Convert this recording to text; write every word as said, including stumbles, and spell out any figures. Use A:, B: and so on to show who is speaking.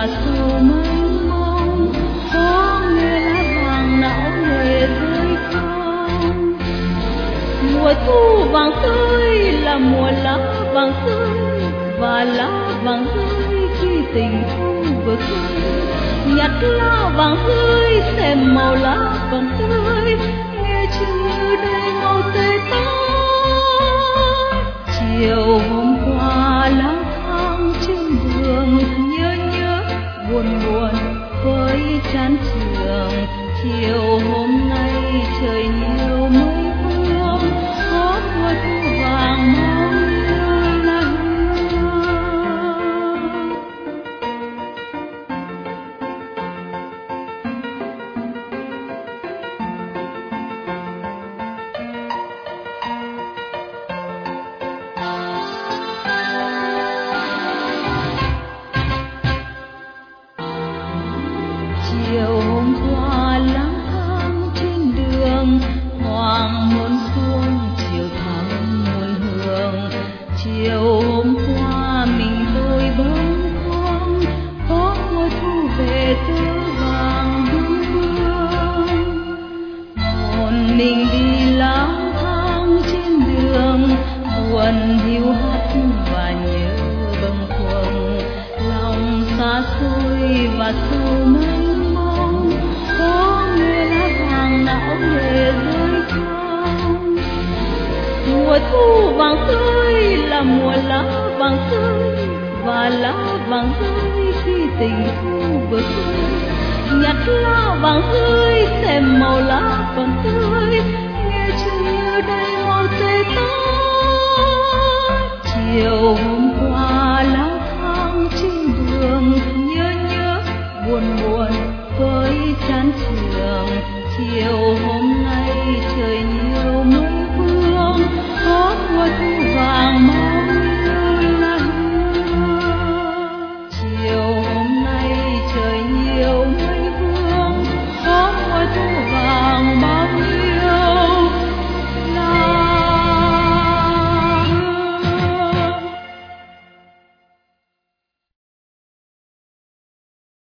A: và sầu mênh mông, có nghe lá vàng não nề rơi không. Mùa thu vàng rơi là mùa lá vàng rơi, và lá vàng rơi khi tình thu vừa khơi. Nhặt lá vàng rơi xem màu lá vàng rơi, nghe chữ đầy màu tươi tái. Chiều hôm qua lang thang trên đường, nhớ nhớ buồn buồn với chán trường. Chiều hôm nay trời nhiều mây vương, có mùa thu vàng màu như lá hương. Chiều hôm qua lang thang trên đường, hoàng hôn xuống chiều thắm muôn hương. Chiều hôm qua mình tôi bâng khuâng, có mùa thu về tơ vàng hương hương. Một mình đi lang thang trên đường, buồn hiu hắt và nhớ bâng khuâng. Lòng xa xôi và sầu mênh mông, có nghe lá vàng não nề rơi không. Mùa thu vàng rơi là mùa lá vàng rơi, và lá vàng rơi khi tình thu vừa khơi. Nhặt lá vàng rơi xem màu lá vàng tươi,